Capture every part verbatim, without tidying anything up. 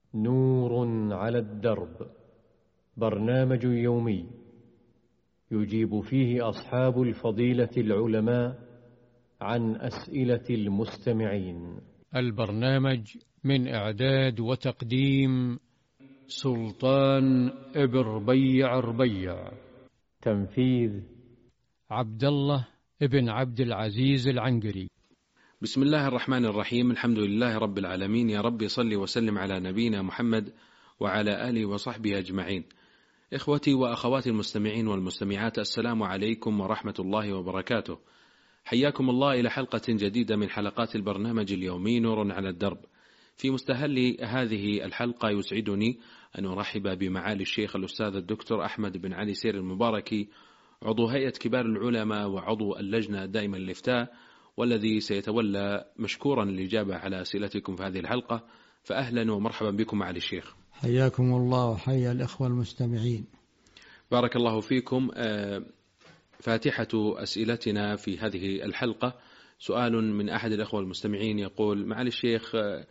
نور على الدرب، برنامج يومي يجيب فيه أصحاب الفضيلة العلماء عن أسئلة المستمعين. البرنامج من إعداد وتقديم سلطان ابن ربيع ربيع، تنفيذ عبد الله ابن عبد العزيز العنقري. بسم الله الرحمن الرحيم. الحمد لله رب العالمين، يا رب صل وسلم على نبينا محمد وعلى آله وصحبه أجمعين. إخوتي وأخواتي المستمعين والمستمعات، السلام عليكم ورحمة الله وبركاته. حياكم الله إلى حلقة جديدة من حلقات البرنامج اليومي نور على الدرب. في مستهل هذه الحلقة يسعدني أن أرحب بمعالي الشيخ الأستاذ الدكتور أحمد بن علي سير المباركي، عضو هيئة كبار العلماء وعضو اللجنة الدائمة للإفتاء، والذي سيتولى مشكورا الإجابة على أسئلتكم في هذه الحلقة. فأهلا ومرحبا بكم معالي الشيخ. حياكم الله وحيا الإخوة المستمعين. بارك الله فيكم. فاتحة أسئلتنا في هذه الحلقة سؤال من أحد الأخوة المستمعين يقول: معالي الشيخ،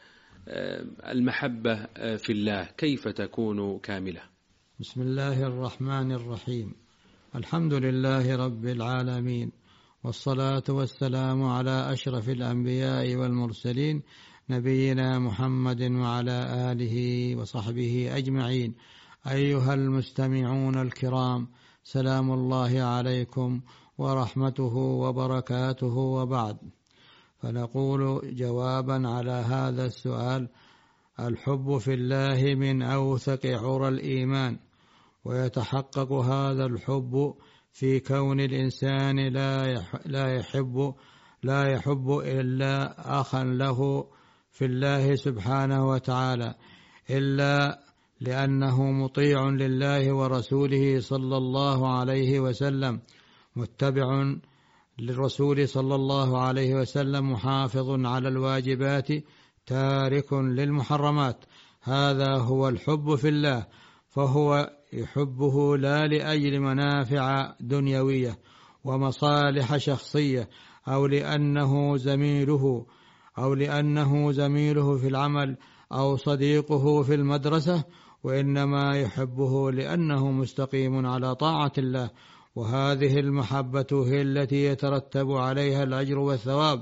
المحبة في الله كيف تكون كاملة؟ بسم الله الرحمن الرحيم. الحمد لله رب العالمين، والصلاة والسلام على أشرف الأنبياء والمرسلين، نبينا محمد وعلى آله وصحبه أجمعين. أيها المستمعون الكرام، سلام الله عليكم ورحمته وبركاته، وبعد، فنقول جوابا على هذا السؤال: الحب في الله من أوثق عرى الإيمان، ويتحقق هذا الحب في كون الإنسان لا يحب لا يحب إلا أخا له في الله سبحانه وتعالى، إلا لأنه مطيع لله ورسوله صلى الله عليه وسلم، متبع للرسول صلى الله عليه وسلم، محافظ على الواجبات، تارك للمحرمات. هذا هو الحب في الله، فهو يحبه لا لأجل منافع دنيوية ومصالح شخصية، أو لأنه زميله أو لأنه زميله في العمل أو صديقه في المدرسة، وإنما يحبه لأنه مستقيم على طاعة الله. وهذه المحبة هي التي يترتب عليها الأجر والثواب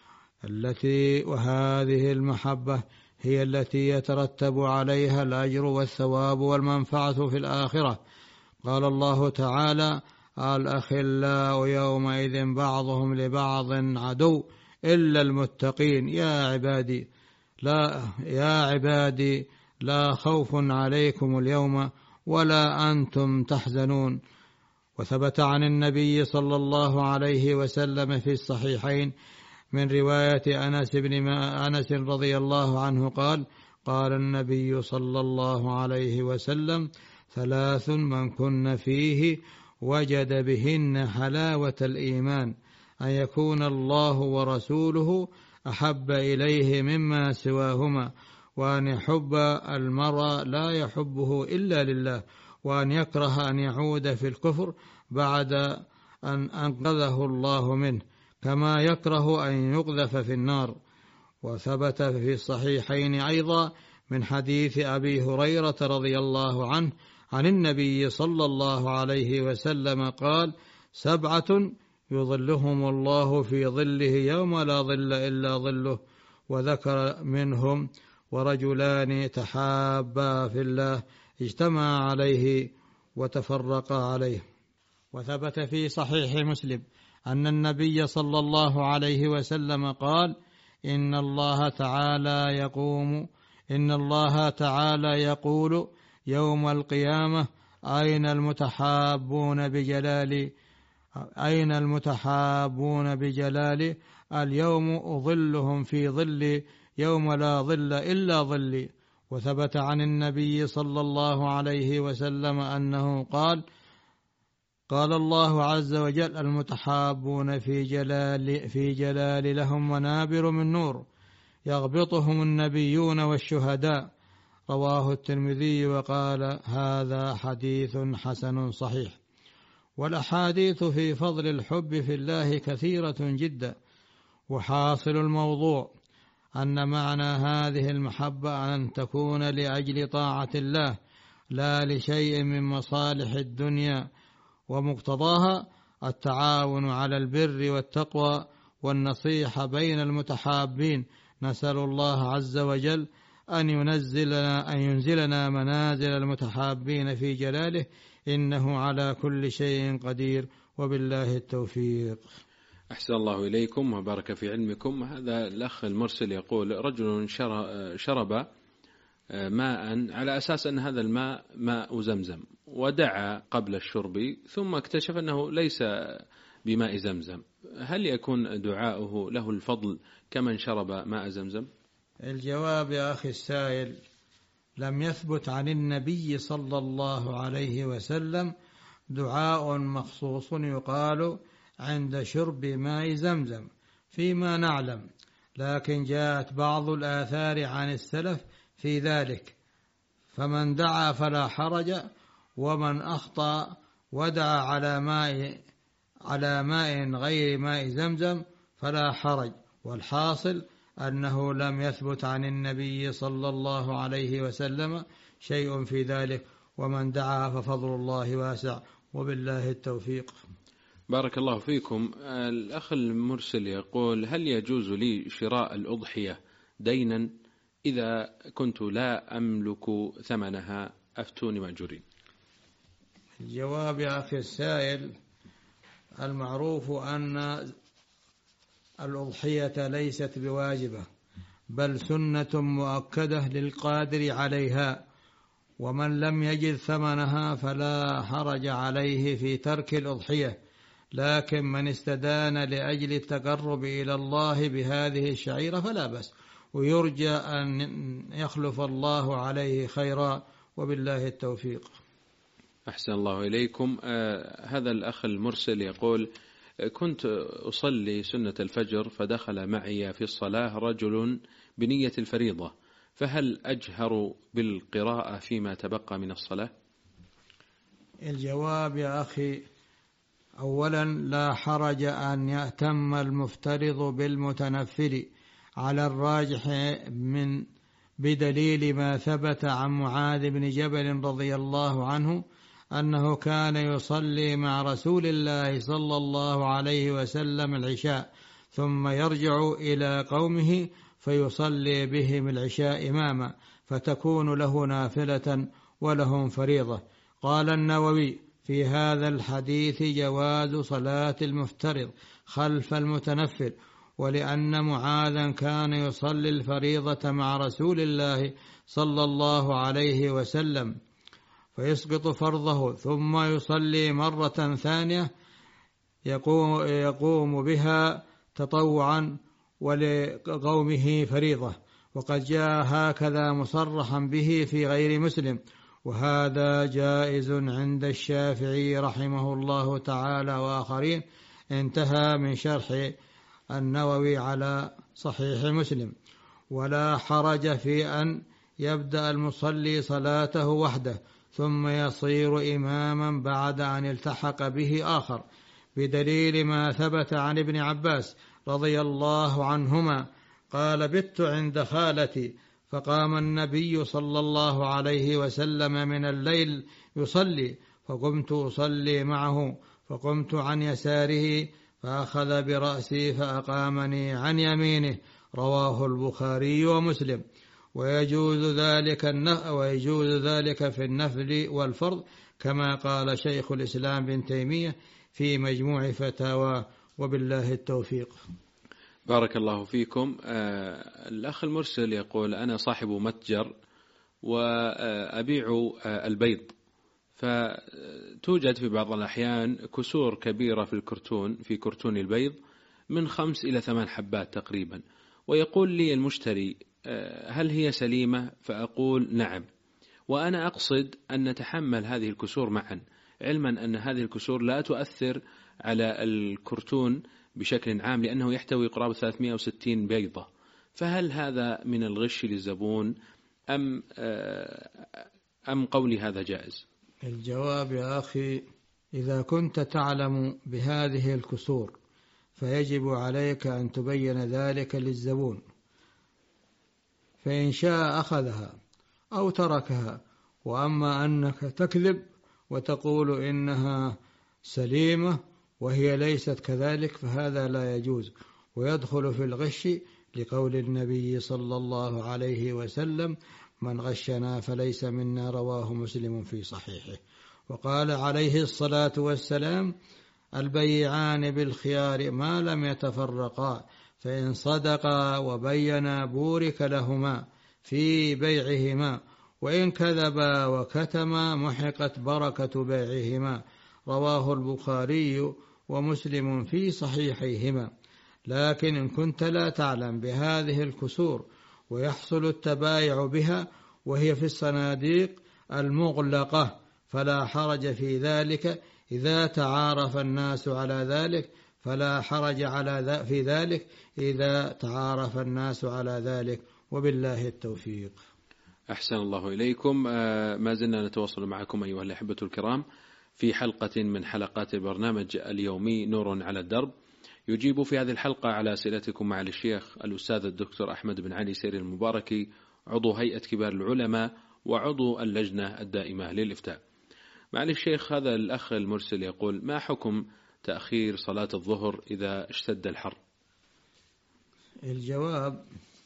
التي وهذه المحبة هي التي يترتب عليها الأجر والثواب والمنفعة في الآخرة. قال الله تعالى: الأخلاء يومئذ بعضهم لبعض عدو إلا المتقين يا عبادي لا يا عبادي لا خوف عليكم اليوم ولا أنتم تحزنون. وثبت عن النبي صلى الله عليه وسلم في الصحيحين من رواية أنس بن أنس رضي الله عنه قال: قال النبي صلى الله عليه وسلم: ثلاث من كن فيه وجد بهن حلاوة الإيمان، أن يكون الله ورسوله أحب إليه مما سواهما، وأن يحب المرء لا يحبه إلا لله، وأن يكره أن يعود في الكفر بعد أن أنقذه الله منه، كما يكره أن يقذف في النار. وثبت في الصحيحين أيضا من حديث أبي هريرة رضي الله عنه عن النبي صلى الله عليه وسلم قال: سبعة يظلهم الله في ظله يوم لا ظل إلا ظله، وذكر منهم: ورجلان تحابا في الله اجتمعا عليه وتفرقا عليه. وثبت في صحيح مسلم أن النبي صلى الله عليه وسلم قال: إن الله تعالى يقوم إن الله تعالى يقول يوم القيامة: أين المتحابون بجلالي أين المتحابون بجلالي اليوم أظلهم في ظلي يوم لا ظل إلا ظلي. وثبت عن النبي صلى الله عليه وسلم أنه قال: قال الله عز وجل: المتحابون في جلال في جلال لهم منابر من نور يغبطهم النبيون والشهداء. رواه الترمذي وقال: هذا حديث حسن صحيح. والأحاديث في فضل الحب في الله كثيرة جدا، وحاصل الموضوع أن معنى هذه المحبة أن تكون لأجل طاعة الله لا لشيء من مصالح الدنيا، ومقتضاها التعاون على البر والتقوى والنصيحة بين المتحابين. نسأل الله عز وجل أن ينزلنا, أن ينزلنا منازل المتحابين في جلاله، إنه على كل شيء قدير، وبالله التوفيق. أحسن الله إليكم وبارك في علمكم. هذا الأخ المرسل يقول: رجل شرب ماء على أساس أن هذا الماء ماء زمزم، ودعا قبل الشرب ثم اكتشف أنه ليس بماء زمزم، هل يكون دعاؤه له الفضل كمن شرب ماء زمزم؟ الجواب يا أخي السائل: لم يثبت عن النبي صلى الله عليه وسلم دعاء مخصوص يقال عند شرب ماء زمزم فيما نعلم، لكن جاءت بعض الآثار عن السلف في ذلك، فمن دعا فلا حرج، ومن أخطأ ودعا على ماء على ماء غير ماء زمزم فلا حرج. والحاصل أنه لم يثبت عن النبي صلى الله عليه وسلم شيء في ذلك، ومن دعا ففضل الله واسع، وبالله التوفيق. بارك الله فيكم. الأخ المرسل يقول: هل يجوز لي شراء الأضحية دينا إذا كنت لا أملك ثمنها؟ أفتوني مأجورين. الجواب يا أخي السائل: المعروف أن الأضحية ليست بواجبة، بل سنة مؤكدة للقادر عليها، ومن لم يجد ثمنها فلا حرج عليه في ترك الأضحية، لكن من استدان لأجل التقرب إلى الله بهذه الشعيرة فلا بأس، ويرجى أن يخلف الله عليه خيرا، وبالله التوفيق. أحسن الله إليكم. آه هذا الأخ المرسل يقول: كنت أصلي سنة الفجر فدخل معي في الصلاة رجل بنية الفريضة، فهل أجهر بالقراءة فيما تبقى من الصلاة؟ الجواب يا أخي: أولا لا حرج أن يأتم المفترض بالمتنفل على الراجح من بدليل ما ثبت عن معاذ بن جبل رضي الله عنه أنه كان يصلي مع رسول الله صلى الله عليه وسلم العشاء، ثم يرجع إلى قومه فيصلي بهم العشاء إماما، فتكون له نافلة ولهم فريضة. قال النووي في هذا الحديث جواز صلاة المفترض خلف المتنفل، ولأن معاذا كان يصلي الفريضة مع رسول الله صلى الله عليه وسلم فيسقط فرضه، ثم يصلي مرة ثانية يقوم, يقوم بها تطوعا ولقومه فريضة، وقد جاء هكذا مصرحا به في غير مسلم، وهذا جائز عند الشافعي رحمه الله تعالى وآخرين. انتهى من شرح النووي على صحيح مسلم. ولا حرج في أن يبدأ المصلي صلاته وحده ثم يصير إماما بعد أن التحق به آخر، بدليل ما ثبت عن ابن عباس رضي الله عنهما قال: بت عند خالتي فقام النبي صلى الله عليه وسلم من الليل يصلي، فقمت أصلي معه، فقمت عن يساره فأخذ برأسي فأقامني عن يمينه. رواه البخاري ومسلم. ويجوز ذلك ويجوز ذلك في النفل والفرض، كما قال شيخ الإسلام بن تيمية في مجموع فتاوى، وبالله التوفيق. بارك الله فيكم. آه الأخ المرسل يقول: أنا صاحب متجر وأبيع البيض، فتوجد في بعض الأحيان كسور كبيرة في الكرتون في كرتون البيض من خمس إلى ثمان حبات تقريبا، ويقول لي المشتري: هل هي سليمة؟ فأقول نعم، وأنا أقصد أن نتحمل هذه الكسور معا، علما أن هذه الكسور لا تؤثر على الكرتون بشكل عام لأنه يحتوي قرابة ثلاثمائة وستين بيضة، فهل هذا من الغش للزبون أم أم قولي هذا جائز؟ الجواب يا أخي: إذا كنت تعلم بهذه الكسور فيجب عليك أن تبين ذلك للزبون، فإن شاء أخذها أو تركها. وأما أنك تكذب وتقول إنها سليمة وهي ليست كذلك فهذا لا يجوز، ويدخل في الغش لقول النبي صلى الله عليه وسلم: من غشنا فليس منا، رواه مسلم في صحيحه. وقال عليه الصلاة والسلام: البيعان بالخيار ما لم يتفرقا، فإن صدقا وبينا بورك لهما في بيعهما، وإن كذبا وكتما محقت بركة بيعهما، رواه البخاري ومسلم في صحيحيهما. لكن إن كنت لا تعلم بهذه الكسور ويحصل التبايع بها وهي في الصناديق المغلقة فلا حرج في ذلك إذا تعارف الناس على ذلك فلا حرج على في ذلك إذا تعارف الناس على ذلك، وبالله التوفيق. أحسن الله إليكم. ما زلنا نتواصل معكم أيها الأحبة الكرام في حلقة من حلقات البرنامج اليومي نور على الدرب. يجيب في هذه الحلقة على أسئلتكم مع الشيخ الأستاذ الدكتور أحمد بن علي سير المباركي، عضو هيئة كبار العلماء وعضو اللجنة الدائمة للإفتاء. معالي الشيخ، هذا الأخ المرسل يقول: ما حكم تأخير صلاة الظهر إذا اشتد الحر؟ الجواب: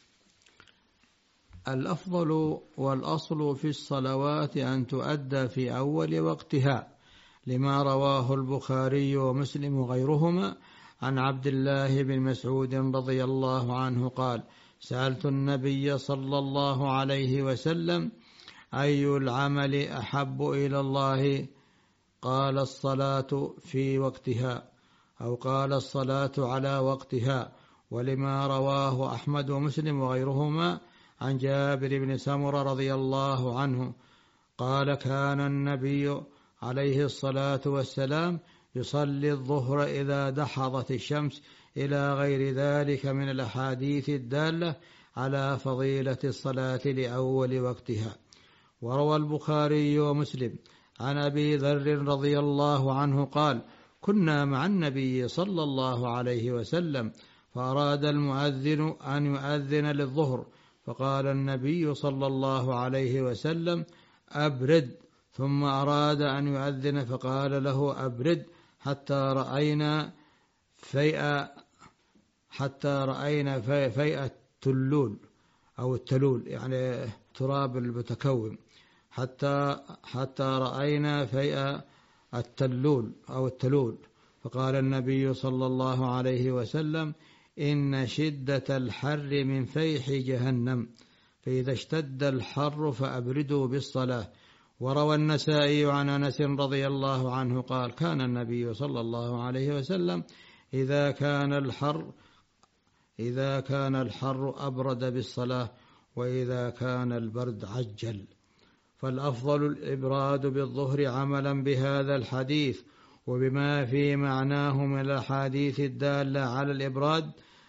الأفضل والأصل في الصلوات أن تؤدى في أول وقتها، لما رواه البخاري ومسلم وغيرهما عن عبد الله بن مسعود رضي الله عنه قال: سألت النبي صلى الله عليه وسلم: أي العمل أحب إلى الله؟ قال: الصلاة في وقتها، أو قال: الصلاة على وقتها. ولما رواه أحمد ومسلم وغيرهما عن جابر بن سمرة رضي الله عنه قال: كان النبي عليه الصلاة والسلام يصلي الظهر إذا دحضت الشمس، إلى غير ذلك من الأحاديث الدالة على فضيلة الصلاة لأول وقتها. وروى البخاري ومسلم عن أبي ذر رضي الله عنه قال: كنا مع النبي صلى الله عليه وسلم فأراد المؤذن أن يؤذن للظهر، فقال النبي صلى الله عليه وسلم: أبرد. ثم أراد أن يؤذن فقال له: أبرد، حتى رأينا فيء حتى رأينا فيء التلول أو التلول، يعني تراب المتكوم، حتى حتى رأينا فيء التلول أو التلول. فقال النبي صلى الله عليه وسلم: إن شدة الحر من فيح جهنم، فإذا اشتد الحر فأبردوا بالصلاة. وروى النسائي عن أنس رضي الله عنه قال: كان النبي صلى الله عليه وسلم إذا كان الحر إذا كان الحر أبرد بالصلاة، وإذا كان البرد عجل. فالأفضل الإبراد بالظهر عملا بهذا الحديث وبما في معناه من الأحاديث الدالة على الإبراد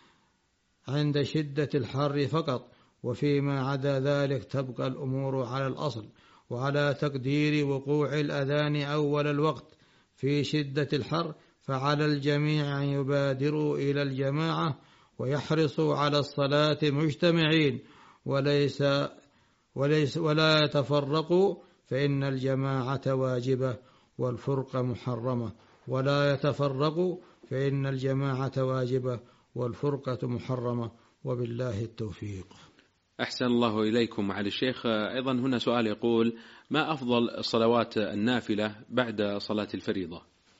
عند شدة الحر فقط، وفيما عدا ذلك تبقى الأمور على الأصل. وعلى تقدير وقوع الأذان أول الوقت في شدة الحر، فعلى الجميع أن يبادروا إلى الجماعة ويحرصوا على الصلاة مجتمعين، وليس وليس ولا يتفرقوا، فإن الجماعة واجبة والفرقة محرمة، ولا يتفرقوا فإن الجماعة واجبة والفرقة محرمة، وبالله التوفيق. أحسن الله إليكم معالي الشيخ. أيضا هنا سؤال يقول: ما أفضل الصلوات النافلة بعد صلاة الفريضة؟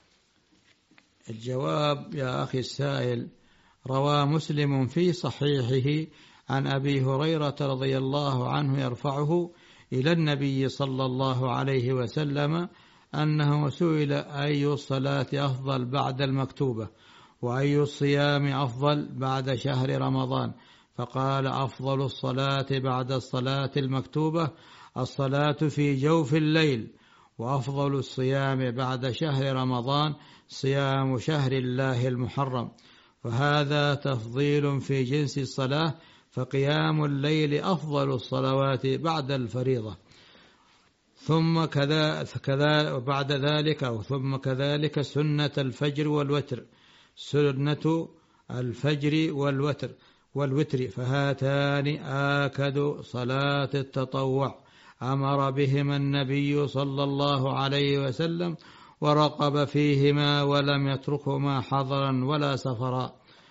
الجواب يا أخي السائل: روى مسلم في صحيحه عن أبي هريرة رضي الله عنه يرفعه إلى النبي صلى الله عليه وسلم أنه سئل: أي الصلاة أفضل بعد المكتوبة؟ وأي الصيام أفضل بعد شهر رمضان؟ فقال: أفضل الصلاة بعد الصلاة المكتوبة الصلاة في جوف الليل، وأفضل الصيام بعد شهر رمضان صيام شهر الله المحرم. فهذا تفضيل في جنس الصلاة، فقيام الليل أفضل الصلوات بعد الفريضة، ثم كذا كذا بعد ذلك أو ثم كذلك سنة الفجر والوتر سنة الفجر والوتر والوتر، فهاتان آكد صلاة التطوع أمر بهما النبي صلى الله عليه وسلم، ورقب فيهما ولم يتركهما حضرا ولا سفرا.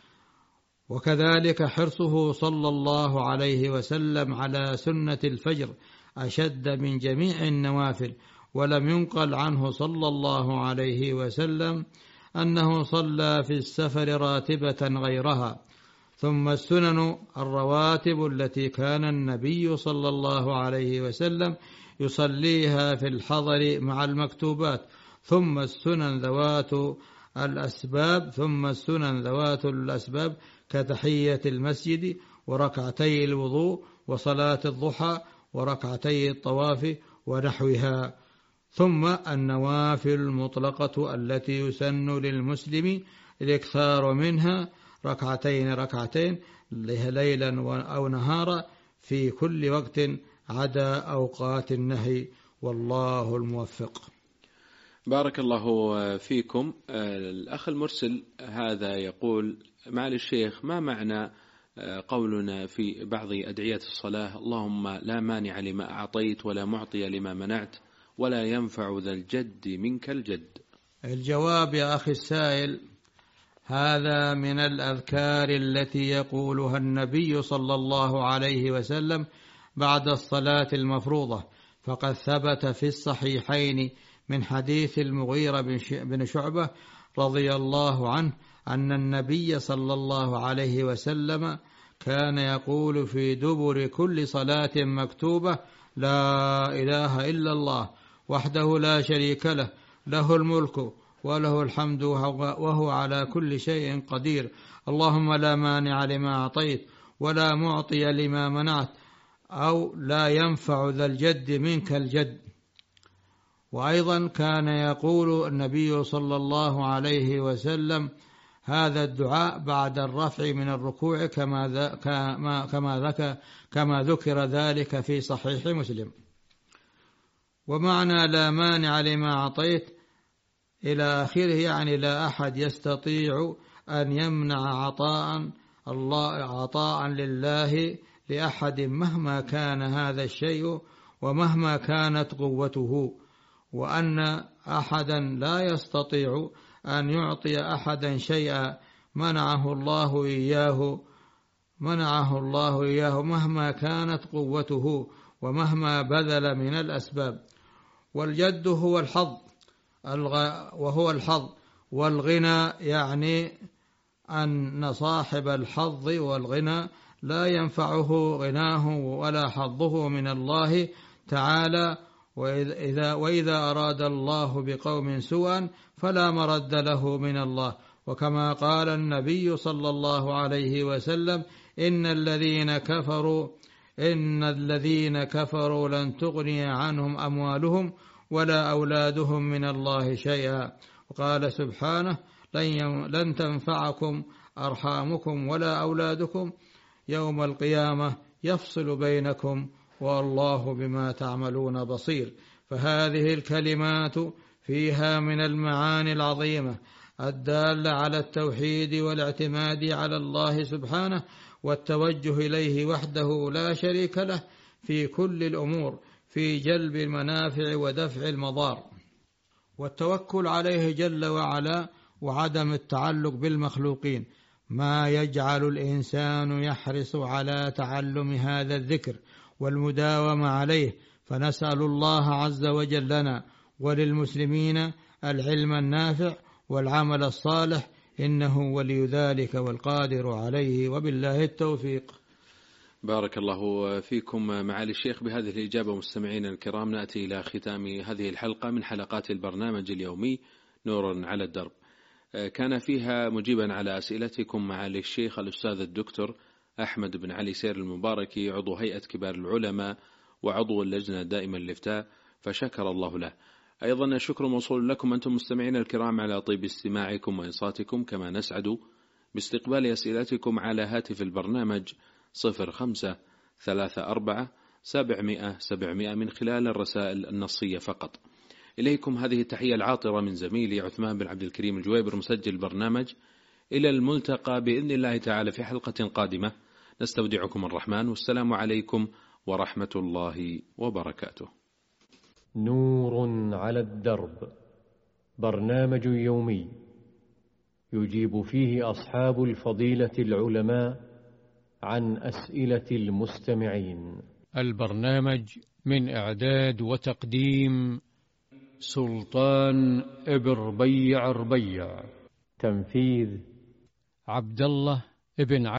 وكذلك حرصه صلى الله عليه وسلم على سنة الفجر أشد من جميع النوافل، ولم ينقل عنه صلى الله عليه وسلم أنه صلى في السفر راتبة غيرها. ثم السنن الرواتب التي كان النبي صلى الله عليه وسلم يصليها في الحضر مع المكتوبات، ثم السنن ذوات الأسباب ثم السنن ذوات الأسباب كتحية المسجد وركعتي الوضوء وصلاة الضحى وركعتي الطواف ونحوها. ثم النوافل المطلقة التي يسن للمسلم الإكثار منها ركعتين ركعتين ليلا أو نهارا في كل وقت عدا أوقات النهي، والله الموفق. بارك الله فيكم. الأخ المرسل هذا يقول: معالي الشيخ، ما معنى قولنا في بعض أدعية الصلاة: اللهم لا مانع لما أعطيت ولا معطي لما منعت ولا ينفع ذا الجد منك الجد؟ الجواب يا أخي السائل، هذا من الأذكار التي يقولها النبي صلى الله عليه وسلم بعد الصلاة المفروضة، فقد ثبت في الصحيحين من حديث المغيرة بن شعبة رضي الله عنه أن النبي صلى الله عليه وسلم كان يقول في دبر كل صلاة مكتوبة: لا إله إلا الله وحده لا شريك له، له الملك وله الحمد وهو على كل شيء قدير، اللهم لا مانع لما أعطيت ولا معطي لما منعت، أو لا ينفع ذا الجد منك الجد. وأيضا كان يقول النبي صلى الله عليه وسلم هذا الدعاء بعد الرفع من الركوع كما كما ذكر كما ذكر ذلك في صحيح مسلم. ومعنى لا مانع لما أعطيت إلى آخره يعني لا أحد يستطيع أن يمنع عطاء الله عطاء لله لأحد مهما كان هذا الشيء ومهما كانت قوته، وأن أحدا لا يستطيع أن يعطي أحدا شيئا منعه الله إياه منعه الله إياه مهما كانت قوته ومهما بذل من الأسباب. والجد هو الحظ وهو الحظ والغنى، يعني أن صاحب الحظ والغنى لا ينفعه غناه ولا حظه من الله تعالى، وإذا, وإذا أراد الله بقوم سوءا فلا مرد له من الله. وكما قال النبي صلى الله عليه وسلم: إن الذين كفروا إن الذين كفروا لن تغني عنهم أموالهم ولا أولادهم من الله شيئا. وقال سبحانه: لن تنفعكم أرحامكم ولا أولادكم يوم القيامة يفصل بينكم والله بما تعملون بصير. فهذه الكلمات فيها من المعاني العظيمة الدالة على التوحيد والاعتماد على الله سبحانه والتوجه إليه وحده لا شريك له في كل الأمور، في جلب المنافع ودفع المضار، والتوكل عليه جل وعلا، وعدم التعلق بالمخلوقين، ما يجعل الإنسان يحرص على تعلم هذا الذكر والمداومة عليه. فنسأل الله عز وجل لنا وللمسلمين العلم النافع والعمل الصالح، إنه ولي ذلك والقادر عليه، وبالله التوفيق. بارك الله فيكم معالي الشيخ. بهذه الإجابة مستمعين الكرام نأتي إلى ختام هذه الحلقة من حلقات البرنامج اليومي نور على الدرب، كان فيها مجيبا على أسئلتكم معالي الشيخ الأستاذ الدكتور أحمد بن علي سير المباركي، عضو هيئة كبار العلماء وعضو اللجنة دائما للإفتاء، فشكر الله له. أيضا الشكر موصول لكم أنتم مستمعين الكرام على طيب استماعكم وإنصاتكم، كما نسعد باستقبال أسئلتكم على هاتف البرنامج صفر خمسة ثلاثة أربعة سبعمائة سبعمائة من خلال الرسائل النصية فقط. إليكم هذه التحية العاطرة من زميلي عثمان بن عبد الكريم الجويبر مسجل البرنامج. إلى الملتقى بإذن الله تعالى في حلقة قادمة، نستودعكم الرحمن، والسلام عليكم ورحمة الله وبركاته. نور على الدرب، برنامج يومي يجيب فيه أصحاب الفضيلة العلماء عن أسئلة المستمعين. البرنامج من إعداد وتقديم سلطان ابن ربيع ربيع، تنفيذ عبد الله ابن